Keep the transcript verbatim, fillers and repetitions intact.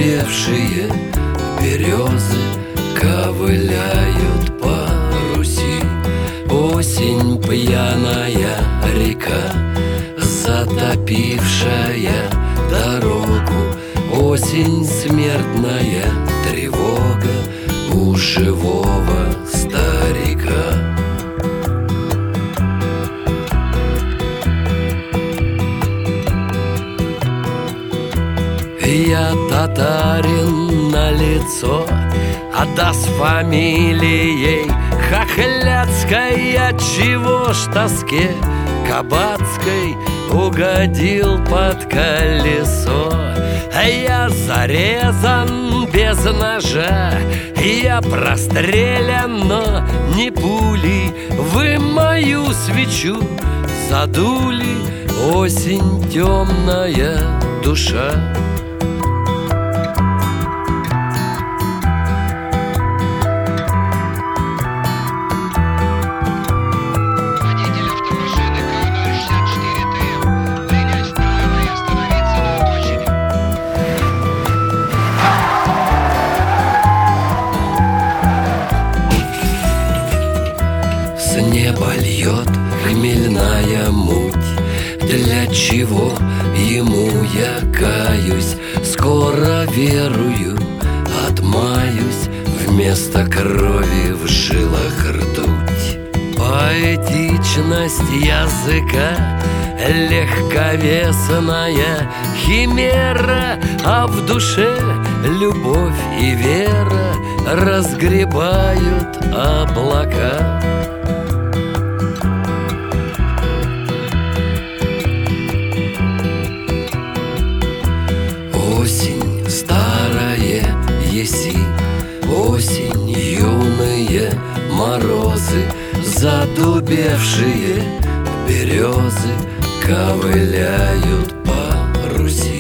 задубевшие березы ковыляют по Руси. Осень пьяная река, затопившая дорогу. Осень смертная тревога у живого старика. Я татарин на лицо, а да с фамилией Хохляцкой. Отчего ж тоске кабацкой угодил под колесо? Я зарезан без ножа, я прострелян, но не пулей. Вы мою свечу задули, осень темная душа. С неба льет хмельная муть. Для чего ему я каюсь? Скоро верую, отмаюсь. Вместо крови в жилах ртуть. Поэтичность языка, легковесная химера, а в душе любовь и вера разгребают облака. Осень старая еси, осень юные морозы, задубевшие березы ковыляют по Руси.